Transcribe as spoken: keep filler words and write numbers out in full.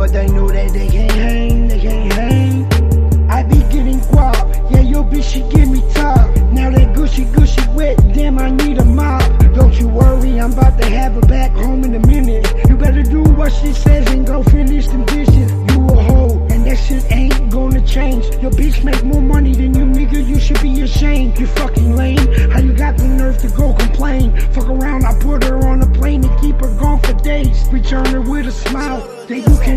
but they know that they can't hang, they can't hang. I be getting guap, yeah, your bitch, she give me top. Now that gushy, gushy wet, damn, I need a mop. Don't you worry, I'm about to have her back home in a minute. You better do what she says and go finish them dishes. You a hoe, and that shit ain't gonna change. Your bitch make more money than you, nigga, you should be ashamed. You fucking lame, how you got the nerve to go complain? Fuck around, I put her on a plane and keep her gone for days. Return her with a smile, then you can